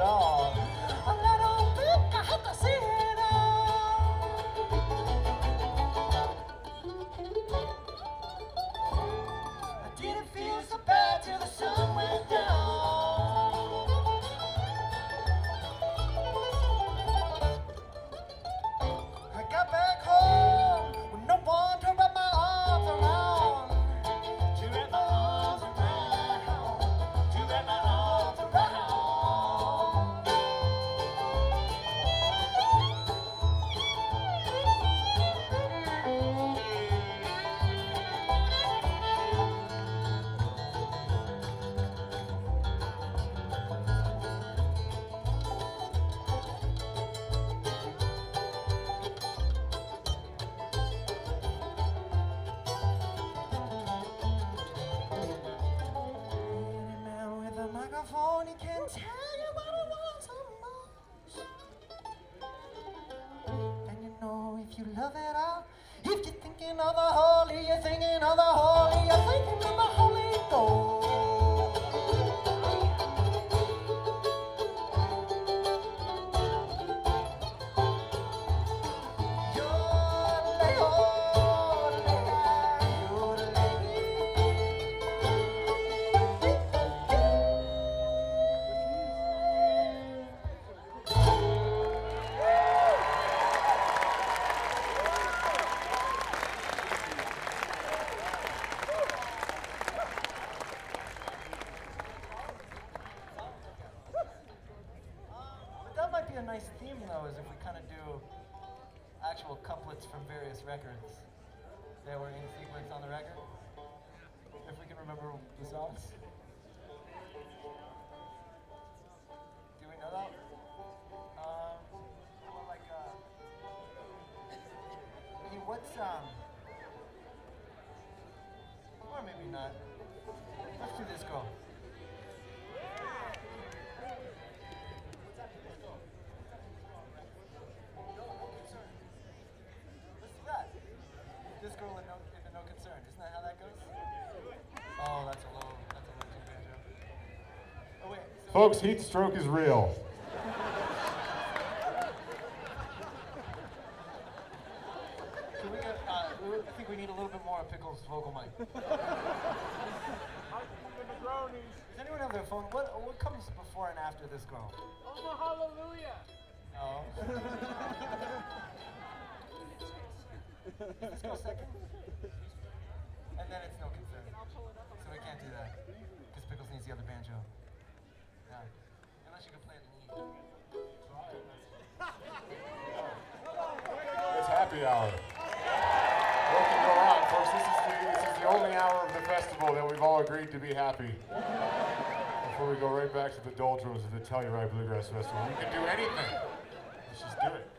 all. A little bit, I have to see it all. I didn't feel so bad till the sun went down. I got back home with no one to wrap my arms around. To wrap my arms around. To wrap my arms around. Any man with a microphone, he can tell you what he wants the most. And you know if you love it all, if you're thinking of the holy, you're thinking of the holy, you're thinking of the Holy Ghost. That might be a nice theme, though, is if we kind of do actual couplets from various records that were in sequence on the record. If we can remember the songs. Do we know that? Well, like, hey, what's, or maybe not. Let's do this go. This girl in the no concern. Isn't that how that goes? Oh, that's a low banjo. Oh wait. So Folks, heat stroke is real. can we get? I think we need a little bit more of Pickles' vocal mic. Does anyone have their phone? What comes before and after this girl? Oh, hallelujah! Oh. Let's go second. And then it's no concern. So we can't do that. Because Pickles needs the other banjo. Yeah. Unless you can play it in E. It's happy hour. What can go on, folks? This is the only hour of the festival that we've all agreed to be happy. Before we go right back to the doldrums of the Telluride Bluegrass Festival. We can do anything. Let's just do it.